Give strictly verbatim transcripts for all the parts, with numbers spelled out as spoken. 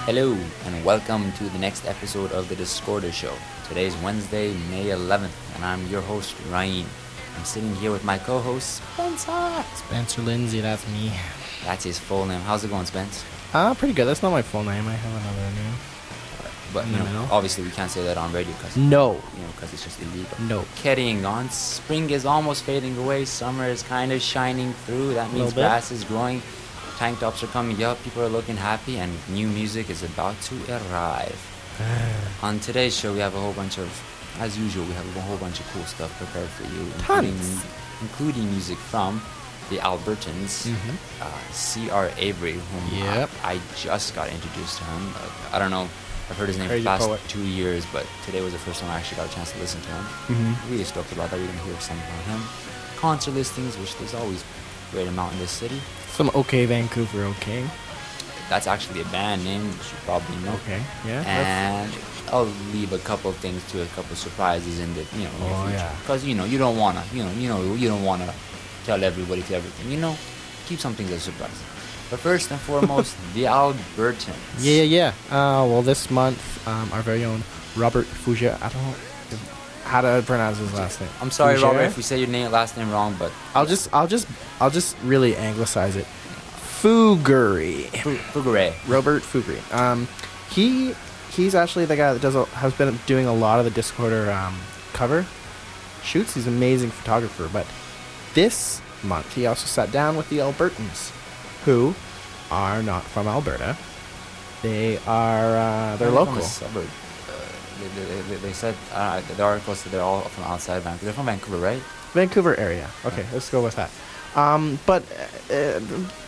Hello, and welcome to the next episode of the Discorder Show. Today is Wednesday, May eleventh, and I'm your host, Ryan. I'm sitting here with my co-host, Spencer. Spencer Lindsay, that's me. That's his full name. How's it going, Spence? Uh, pretty good. That's not my full name. I have another name. But, you know, obviously we can't say that on radio because No. you know, because it's just illegal. No. Carrying on, spring is almost fading away. Summer is kind of shining through. That means Little bit. grass is growing. Tank tops are coming up. People are looking happy, and new music is about to arrive. On today's show, we have a whole bunch of, as usual, we have a whole bunch of cool stuff prepared for you, including, Tons. including music from the Albertans, Mhm. uh, C R Avery, whom Yep. I, I just got introduced to him. Uh, I don't know. I've heard his name for Crazy the past poet. two years, but today was the first time I actually got a chance to listen to him. Mm-hmm. Really stoked about that. We're going to hear something from him. Concert listings, which there's always a great amount in this city. Some OK Vancouver, okay. That's actually a band name, you should probably know. Okay, yeah. And I'll leave a couple of things to a couple of surprises in the you know near Oh, future. yeah. Because you know you don't wanna you know you know you don't wanna tell everybody to everything. You know, keep some things as a surprise. But first and foremost, the Albertans. Yeah, yeah, yeah. Uh, well, this month, um, our very own Robert Fougere, I don't know how to pronounce his last name. I'm sorry, Fougere? Robert, if we say your name last name wrong, but I'll just, I'll just, I'll just really anglicize it. Fougere. Fougere. Robert Fougere. Um, he, he's actually the guy that does a, has been doing a lot of the Discorder um, cover shoots. He's an amazing photographer. But this month, he also sat down with the Albertans, who are not from Alberta. They are uh, they're From local. a suburb. Uh, they, they, they, they said uh, the article said they're all from outside Vancouver. They're from Vancouver, right? Vancouver area. Okay, Yeah. let's go with that. Um, but uh,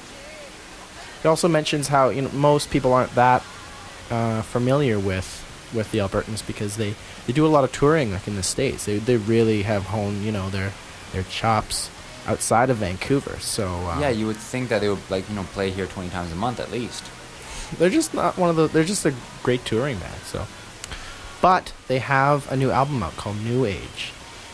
he also mentions how you know most people aren't that uh, familiar with with the Albertans because they, they do a lot of touring like in the States. They they really have honed you know their their chops outside of Vancouver. So um, Yeah, you would think that they would like you know play here twenty times a month at least. they're just not one of the. They're just a great touring band. So, but they have a new album out called New Age.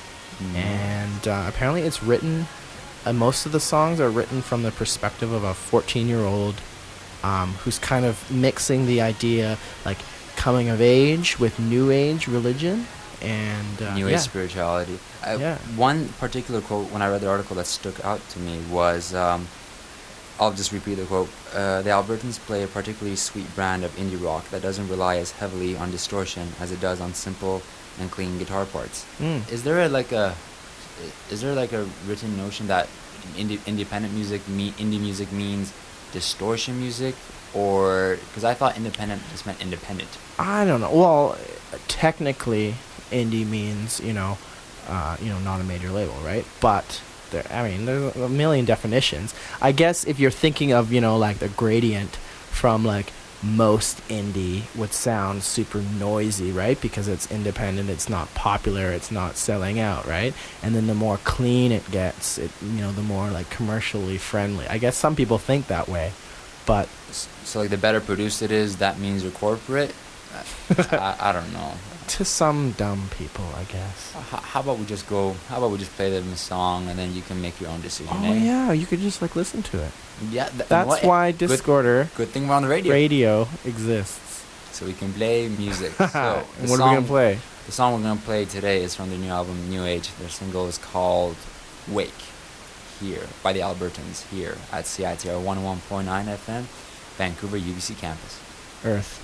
And uh, apparently it's written, uh, most of the songs are written from the perspective of a fourteen-year-old um, who's kind of mixing the idea, like, coming of age with New Age religion. And uh, New Age yeah. spirituality. I, Yeah. One particular quote when I read the article that stuck out to me was, um, I'll just repeat the quote, uh, the Albertans play a particularly sweet brand of indie rock that doesn't rely as heavily on distortion as it does on simple and clean guitar parts. Mm. Is there a, like a, is there like a written notion that indie, independent music, me, indie music means distortion music? Or, because I thought independent just meant independent. I don't know. Well, technically, indie means, you know, uh, you know, not a major label, right? But there, I mean, there's a million definitions. I guess if you're thinking of, you know, like the gradient from like most indie would sound super noisy, right? Because it's independent, it's not popular, it's not selling out, right? And then the more clean it gets, it you know, the more like commercially friendly. I guess some people think that way, but S- So like the better produced it is, that means you're corporate? I, I don't know. to some dumb people, I guess. H- how about we just go, how about we just play them a song and then you can make your own decision, Oh eh? yeah, you could just like listen to it. Yeah, th- That's what- why good, Discorder good thing we're on the radio. radio exists. So we can play music. So And the what are we song- gonna play? The song we're gonna play today is from their new album, New Age. Their single is called Wake, here, by the Albertans, here at C I T R one oh one point nine F M, Vancouver U B C campus. Earth.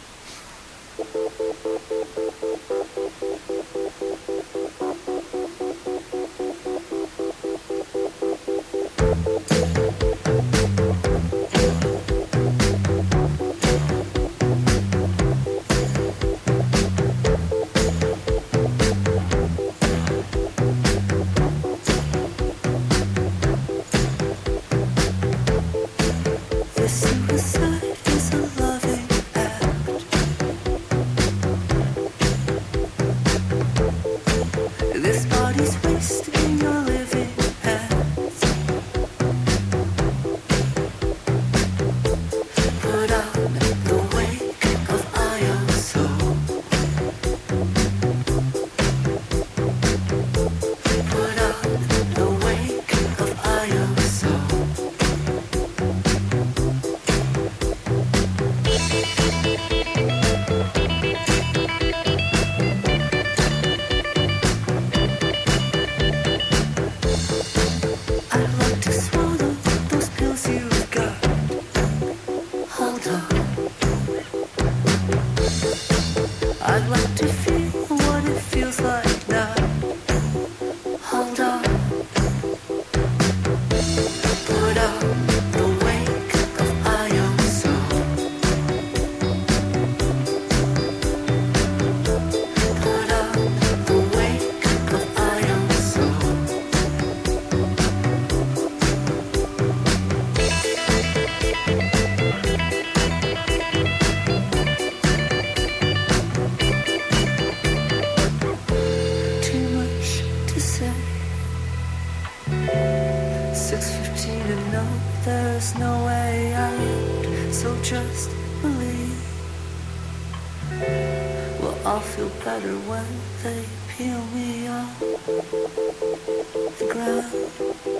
The suicide is a loving act. hand, so just believe. Well, I'll feel better when they peel me off the ground.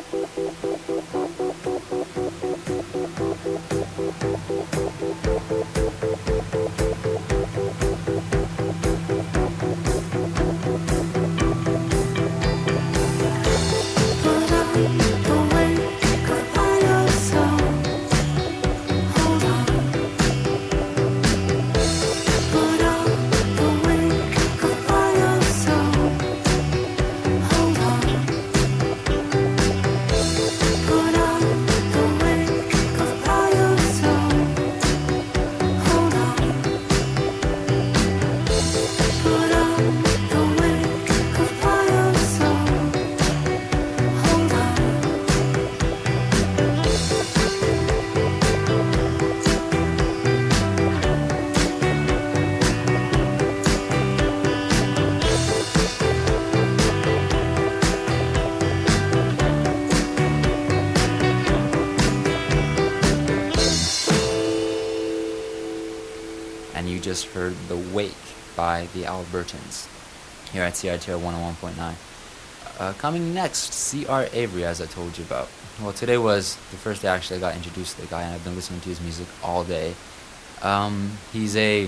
Just heard The Wake by the Albertans here at C R T R one oh one point nine. Uh, coming next, C R Avery, as I told you about. Well, today was the first day actually I got introduced to the guy, and I've been listening to his music all day. Um, he's a,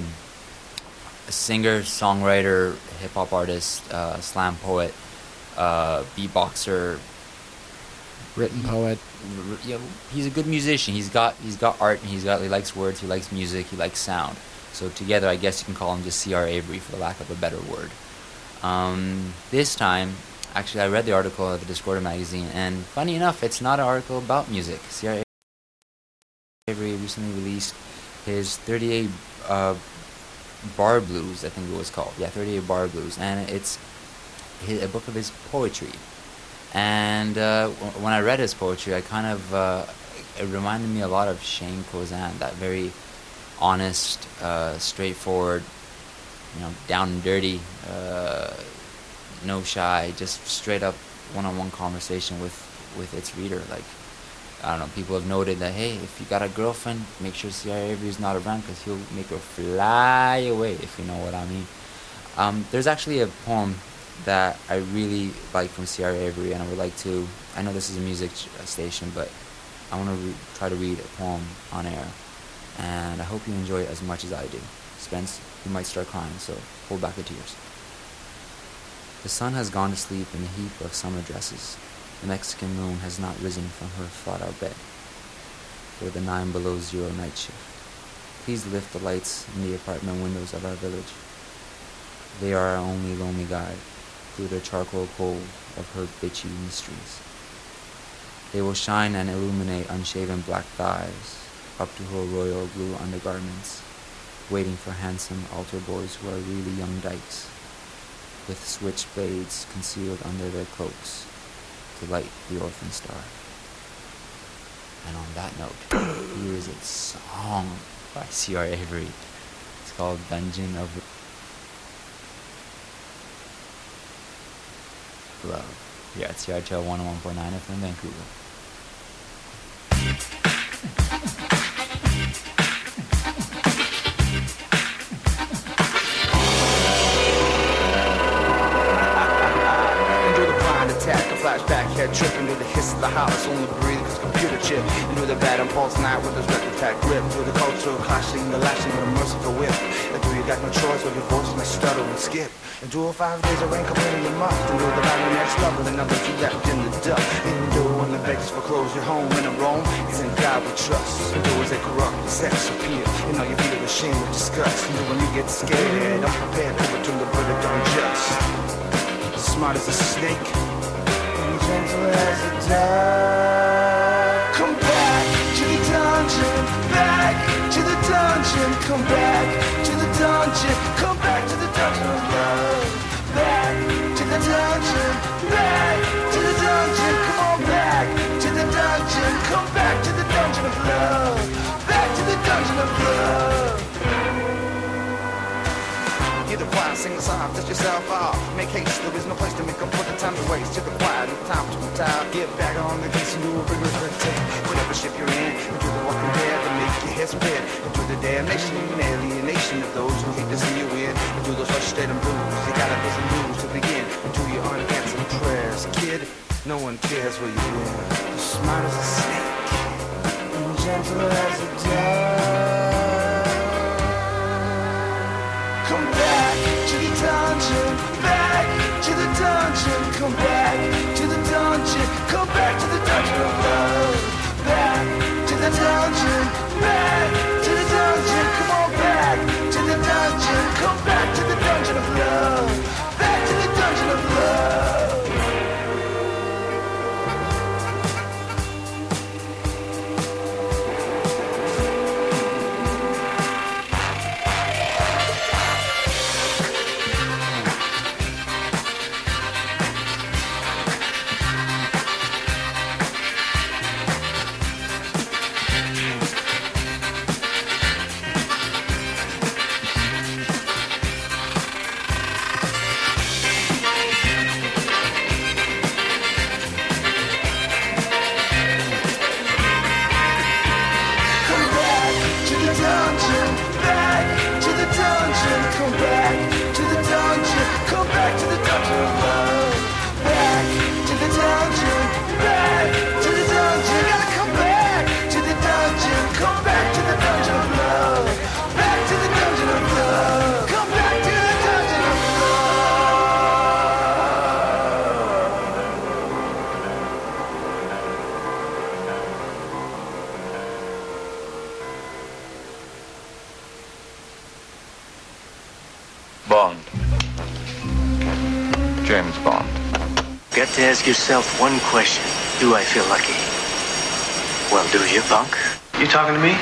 a singer, songwriter, hip-hop artist, uh, slam poet, uh, beatboxer, written poet. R- yeah, he's a good musician. He's got he's got art, and he's got he likes words, he likes music, he likes sound. So together, I guess you can call him just C R Avery, for the lack of a better word. Um, this time, actually, I read the article of the Discorder magazine, and funny enough, it's not an article about music. C R Avery recently released his thirty-eight uh, Bar Blues, I think it was called. Yeah, thirty-eight Bar Blues, and it's his, a book of his poetry. And uh, w- when I read his poetry, I kind of uh, it reminded me a lot of Shane Kozan, that very honest, uh, straightforward, you know, down and dirty, uh, no shy, just straight up one-on-one conversation with, with its reader. Like, I don't know, people have noted that, hey, if you got a girlfriend, make sure C R Avery is not around, because he'll make her fly away, if you know what I mean. Um, there's actually a poem that I really like from C R Avery, and I would like to, I know this is a music station, but I want to re- try to read a poem on air. And I hope you enjoy it as much as I do. Spence, you might start crying, so hold back the tears. The sun has gone to sleep in a heap of summer dresses. The Mexican moon has not risen from her thought-out bed for the nine below zero night shift. Please lift the lights in the apartment windows of our village. They are our only lonely guide through the charcoal cold of her bitchy mysteries. They will shine and illuminate unshaven black thighs up to her royal blue undergarments, waiting for handsome altar boys who are really young dykes, with switchblades concealed under their cloaks to light the orphan star. And on that note, here is a song by C R Avery. It's called Dungeon of Love. Here at C R T L one oh one point nine F M Vancouver. Flashback, head tripping to the hiss of the house, only breathe cause computer chip. Into the bad impulse night with his record tag grip. Through the cultural clashing, the lashing with a merciful whip. And through you got no choice with your voice may stutter and skip. And do five days of rain coming in your mouth. And do the line next love with another you left in the dust. Even though when the beggars foreclose your home in a Rome, it's in God we trust. And though as they corrupt, the sex appear. And now you feel ashamed with disgust. And when you get scared, I'm prepared to return the verdict unjust. Smart as a snake, gentle as a dove. Come back to the dungeon, back to the dungeon. Come back to the dungeon, come back to the dungeon of love. Back to the dungeon, back to the dungeon. Come on back to the dungeon, come back to the dungeon of love. Back to the dungeon of love. Hear the choir, sing the song, dust yourself off. Make haste, there is no place to make up for the time to waste. To the choir, no time to retire. Get back on the case and do a rigorous red tape. Whatever ship you're in, and do the walking dead. damnation, alienation of those who hate to see you win. And through those frustrating blues, you gotta listen blues to begin. And to your unanswered prayers, kid, no one cares where you've been. You're smart as a snake, and gentle as a dove. Come back to the dungeon, back to the dungeon, come back to the dungeon, come back to the dungeon of love. Back to the dungeon, back to the dungeon, come on back to the dungeon, come back to the dungeon of love. Back to the dungeon of love. Bond. James Bond. Got to ask yourself one question. Do I feel lucky? Well, do you, punk? You talking to me?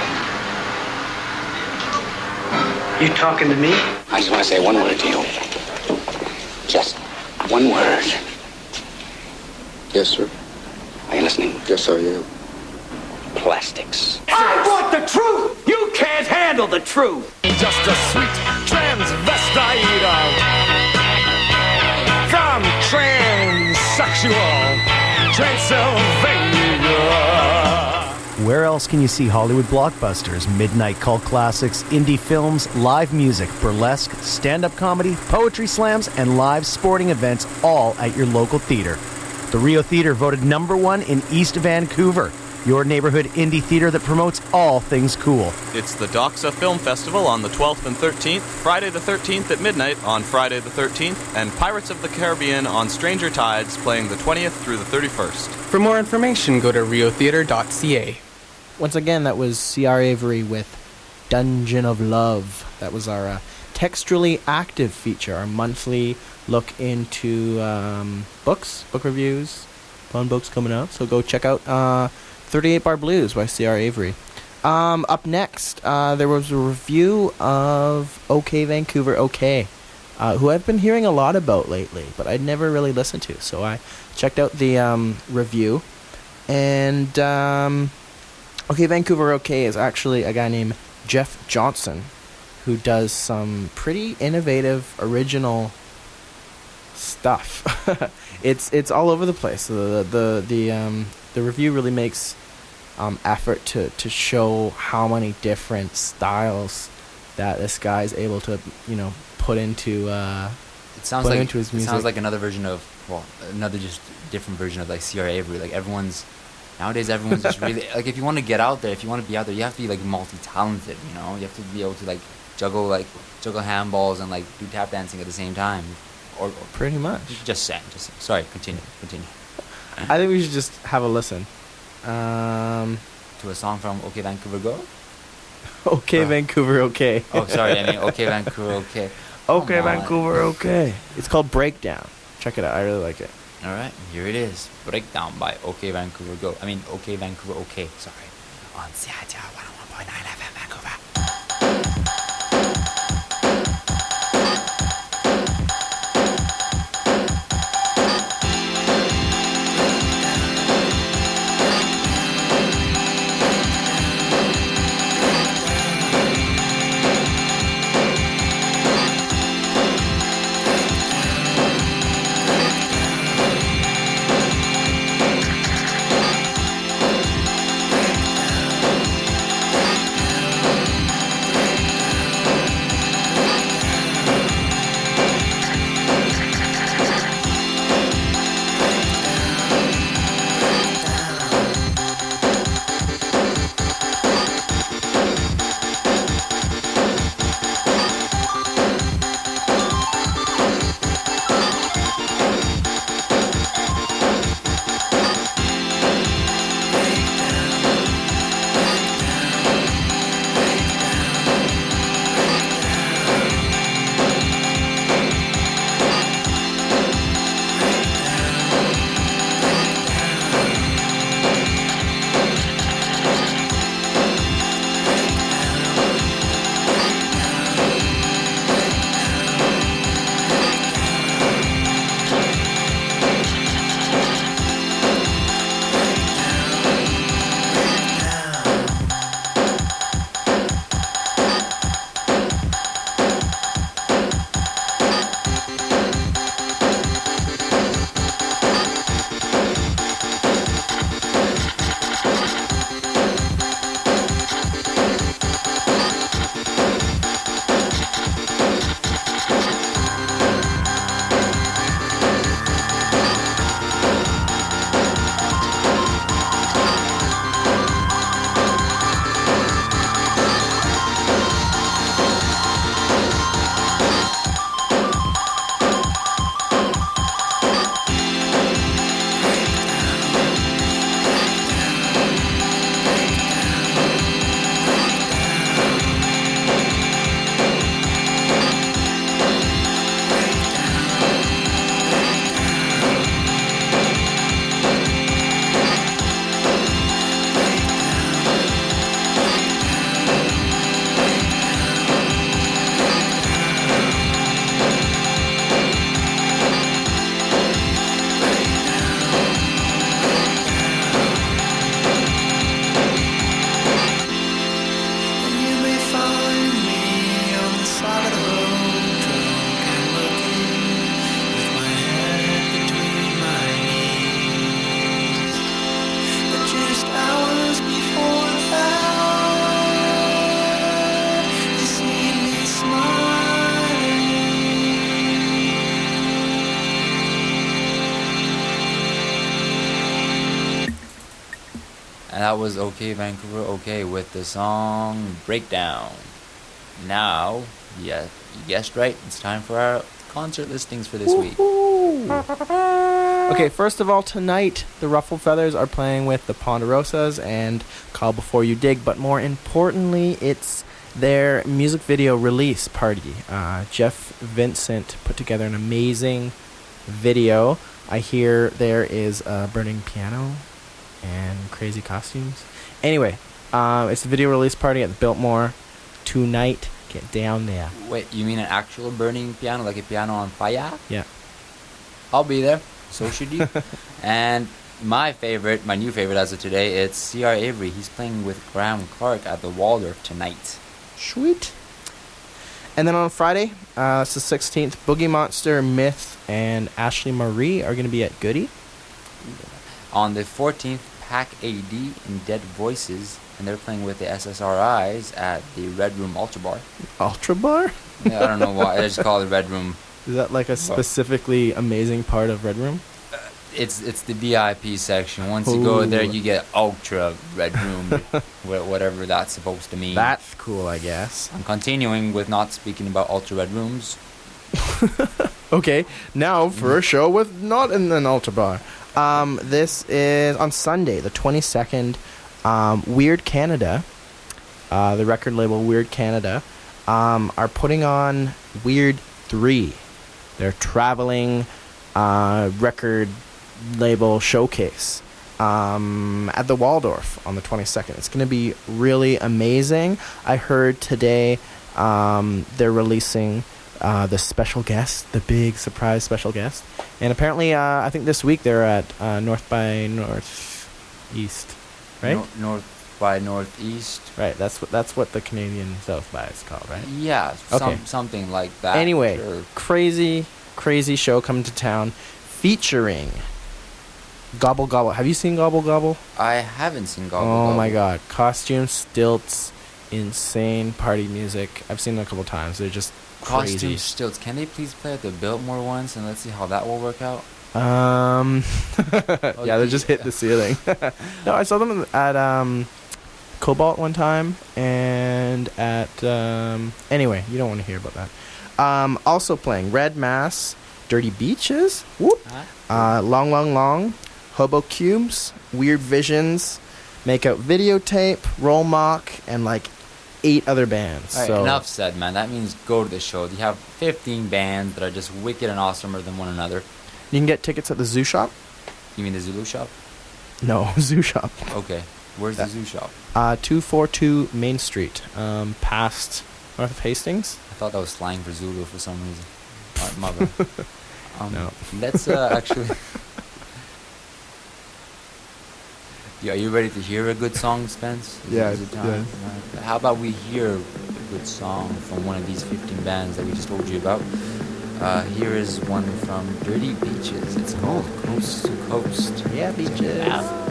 You talking to me? I just want to say one word to you. Just one word. Yes, sir. Are you listening? Yes, I am. Plastics. I want the truth! You can't handle the truth! Just a sweet transvestite from transsexual Transylvania. Where else can you see Hollywood blockbusters, midnight cult classics, indie films, live music, burlesque, stand-up comedy, poetry slams, and live sporting events all at your local theater? The Rio Theater voted number one in East Vancouver, your neighborhood indie theater that promotes all things cool. It's the Doxa Film Festival on the twelfth and thirteenth, Friday the thirteenth at midnight on Friday the thirteenth, and Pirates of the Caribbean on Stranger Tides playing the twentieth through the thirty-first. For more information, go to rio theater dot c a. Once again, that was C R Avery with Dungeon of Love. That was our uh, textually active feature, our monthly look into um, books, book reviews, fun books coming out. So go check out uh, thirty-eight Bar Blues by C R Avery. Um, up next, uh, there was a review of OK Vancouver OK, uh, who I've been hearing a lot about lately, but I'd never really listened to. So I checked out the um, review, and um, OK Vancouver OK is actually a guy named Jeff Johnson, who does some pretty innovative, original stuff. it's it's all over the place. The the the um the review really makes um effort to to show how many different styles that this guy is able to, you know, put into uh it sounds put like into his it music. sounds like another version of well another just different version of like C R Avery. Like everyone's nowadays everyone's just really like, if you want to get out there, if you want to be out there, you have to be like multi-talented, you know. You have to be able to like juggle like juggle handballs and like do tap dancing at the same time. Or, or pretty much. Just saying. Just saying. Sorry. Continue. Continue. I think we should just have a listen. Um, to a song from OK Vancouver Go. OK uh, Vancouver OK. Oh, sorry. I mean OK Vancouver OK. OK Vancouver OK. It's called Breakdown. Check it out. I really like it. All right. Here it is. Breakdown by OK Vancouver Go. I mean OK Vancouver OK. Sorry. On C I T R one oh one point nine F M Vancouver. that was OK Vancouver OK with the song Breakdown. Now, yeah, you guessed right. It's time for our concert listings for this week. Okay, first of all, tonight the Ruffled Feathers are playing with the Ponderosas and Call Before You Dig, but more importantly, it's their music video release party. Uh, Jeff Vincent put together an amazing video. I hear there is a burning piano and crazy costumes. Anyway, um, it's the video release party at the Biltmore tonight. Get down there. Wait, you mean an actual burning piano, like a piano on fire? Yeah. I'll be there. So should you. And my favorite, my new favorite as of today, it's C R Avery. He's playing with Graham Clark at the Waldorf tonight. Sweet. And then on Friday, uh, it's the sixteenth, Boogie Monster, Myth, and Ashley Marie are going to be at Goody. On the fourteenth, Pack A D and Dead Voices, and they're playing with the S S R Is at the Red Room Ultra Bar. Ultra Bar? Yeah, I don't know why. I just call it Red Room. Is that like a specifically amazing part of Red Room? Uh, it's it's the V I P section. Once Ooh. you go there, you get Ultra Red Room, whatever that's supposed to mean. That's cool, I guess. I'm continuing with not speaking about Ultra Red Rooms. Okay, now for a show with not in an Ultra Bar. Um, this is on Sunday, the twenty-second. Um, Weird Canada, uh, the record label Weird Canada, um, are putting on Weird three. Their traveling uh, record label showcase um, at the Waldorf on the twenty-second. It's going to be really amazing. I heard today um, they're releasing uh, the special guest, the big surprise special guest. And apparently, uh, I think this week they're at uh, North by Northeast, right? Nor- North by Northeast. Right, that's what that's what the Canadian South by is called, right? Yeah, okay. some, something like that. Anyway, sure. crazy, crazy show coming to town featuring Gobble Gobble. Have you seen Gobble Gobble? I haven't seen Gobble oh Gobble. Oh my god. Costumes, stilts, insane party music. I've seen them a couple times. They're just crazy. Costumes, stilts. Can they please play at the Biltmore once and let's see how that will work out? Um, yeah, they just hit the ceiling. No, I saw them at um, Cobalt one time, and at um, anyway, you don't want to hear about that. Um, also playing Red Mass, Dirty Beaches, whoop, uh, Long Long Long, Hobo Cubes, Weird Visions, Makeout Videotape, Roll Mock, and like eight other bands. All right, so enough said, man. That means go to the show. You have fifteen bands that are just wicked and awesomer than one another. You can get tickets at the Zoo Shop. You mean the Zulu Shop? No, Zoo Shop. Okay. Where's that, the Zoo Shop? Uh, two forty-two Main Street, um, past North of Hastings. I thought that was slang for Zulu for some reason. All right, my bad. Um, no. Let's uh, actually... Yeah, are you ready to hear a good song, Spence? Is yeah, it, is it time? yeah. How about we hear a good song from one of these fifteen bands that we just told you about? Uh, here is one from Dirty Beaches. It's called Coast to Coast. Yeah, beaches. Ow.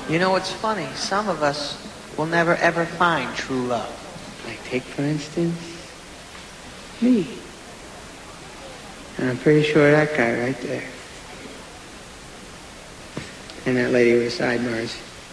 You know what's funny? Some of us will never ever find true love. Like, take, for instance, me. And I'm pretty sure that guy right there. And that lady with the sidebars.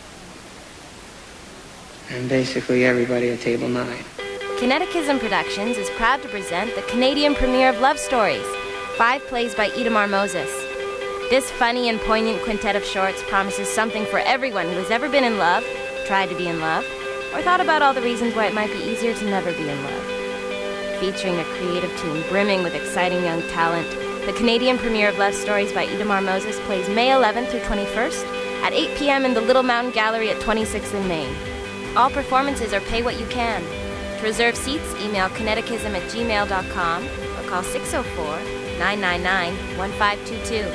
And basically everybody at table nine. Kinetichism Productions is proud to present the Canadian premiere of Love Stories, five plays by Itamar Moses. This funny and poignant quintet of shorts promises something for everyone who has ever been in love, tried to be in love, or thought about all the reasons why it might be easier to never be in love. Featuring a creative team brimming with exciting young talent, the Canadian premiere of Love Stories by Itamar Moses plays May eleventh through twenty-first at eight p.m. in the Little Mountain Gallery at twenty-sixth and Main. All performances are pay what you can. To reserve seats, email kinetichism at gmail dot com or call six oh four, nine nine nine, one five two two.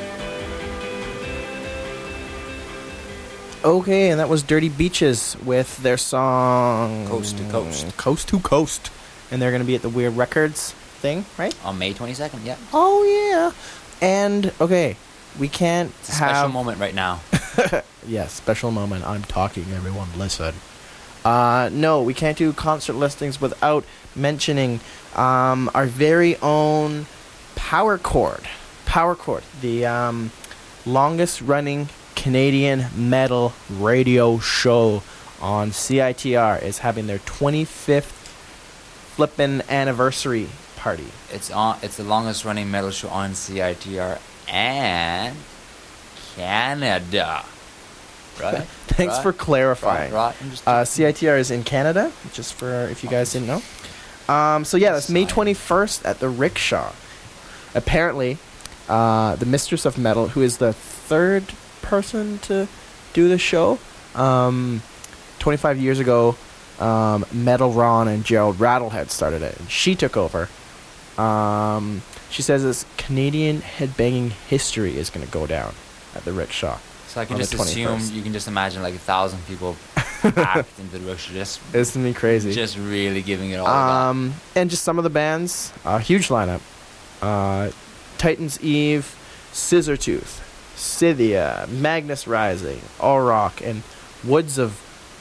Okay, and that was Dirty Beaches with their song Coast to Coast. Coast to Coast. And they're going to be at the Weird Records thing, right? On May twenty-second, yeah. Oh, yeah. And, okay, we can't It's a have... special moment right now. Yeah, special moment. I'm talking, everyone listen. Uh, no, we can't do concert listings without mentioning um, our very own Power Chord. Power Chord, the um, longest running Canadian metal radio show on C I T R, is having their twenty-fifth flippin' anniversary party. It's on. It's the longest running metal show on C I T R and Canada. Right? Thanks right? for clarifying. Right, right. I'm just Uh, C I T R is in Canada, just for if you guys didn't know. Um, so yeah, that's May twenty-first at the Rickshaw. Apparently, uh, the Mistress of Metal, who is the third person to do the show, um, twenty-five years ago, um, Metal Ron and Gerald Rattlehead started it, and she took over. Um, she says this Canadian headbanging history is going to go down at the Rickshaw. So I can on just the assume, twenty-first. you can just imagine like a thousand people packed into the Rickshaw, just It's gonna be crazy. just really giving it all. Um, and just some of the bands, uh, huge lineup: uh, Titans Eve, Scissortooth, Scythia, Magnus Rising, All Rock, and Woods of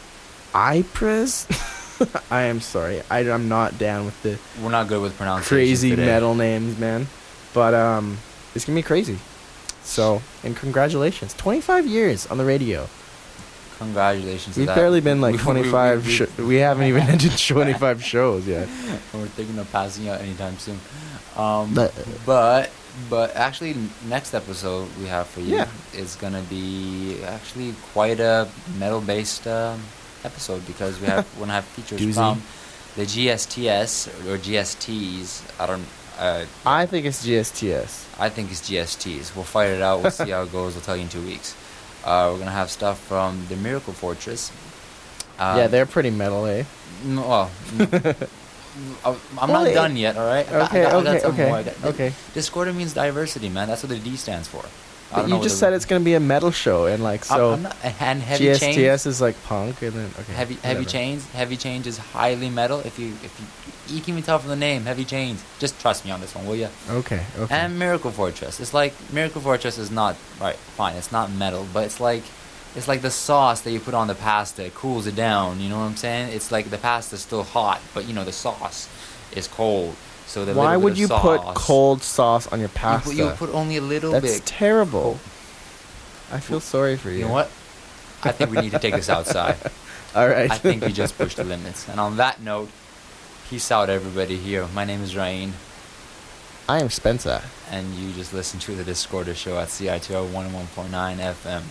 Ypres. I am sorry, I, I'm not down with the We're not good with pronunciation crazy today. metal names, man. But um, it's gonna be crazy. So, and congratulations, twenty-five years on the radio. Congratulations. We've to that. barely been like We- we- twenty-five. we- Sh- we haven't even ended twenty-five shows yet. And we're thinking of passing out anytime soon. Um, But- but but actually, n- next episode we have for you Yeah. is gonna be actually quite a metal-based um, episode because we have we're gonna have features Doozy. from the G S T S or G S Ts. I don't. Uh, I think it's G S T S. I think it's G S Ts. We'll fight it out. We'll see how it goes. We'll tell you in two weeks. Uh, we're gonna have stuff from the Miracle Fortress. Um, Yeah, they're pretty metal, eh? No, well, n- I- I'm Well, not it- done yet. All right. I got- I Okay, got- I got okay, some okay, more. I got- okay. Discordia means diversity, man. That's what the D stands for. I But don't you know just what said the- it's gonna be a metal show, and like I'm- so. I'm not- and heavy G S T S chains. is like punk, and then okay. Heavy heavy whatever. chains. Heavy chains is highly metal. If you if you you can even tell from the name, Heavy Chains. Just trust me on this one, will you? Okay, okay. And Miracle Fortress. It's like Miracle Fortress is not right. Fine, it's not metal, but it's like it's like the sauce that you put on the pasta. It cools it down. You know what I'm saying? It's like the pasta's still hot, but you know the sauce is cold. So the Why little bit would of you sauce, put cold sauce on your You pasta? put, you put only a little That's bit. terrible. I feel sorry for you. You know what? I think we need to take this outside. All right. I think we just pushed the limits. And on that note, peace out, everybody. Here, my name is Rain. I am Spencer. And you just listened to the Discordia show at C I T R one oh one point nine F M.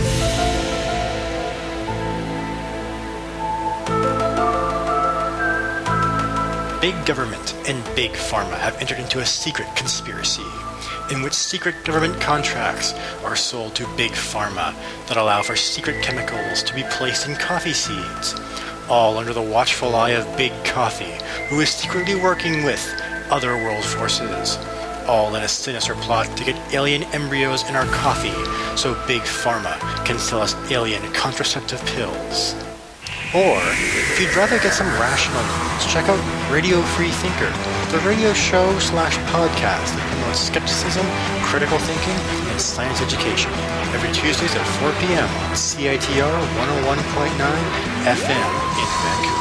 Big government and big pharma have entered into a secret conspiracy in which secret government contracts are sold to big pharma that allow for secret chemicals to be placed in coffee seeds, all under the watchful eye of Big Coffee, who is secretly working with other world forces, all in a sinister plot to get alien embryos in our coffee so Big Pharma can sell us alien contraceptive pills. Or, if you'd rather get some rational news, check out Radio Free Thinker, the radio show slash podcast that promotes skepticism, critical thinking, and science education. Every Tuesdays at four p.m. on C I T R one oh one point nine F M in Vancouver.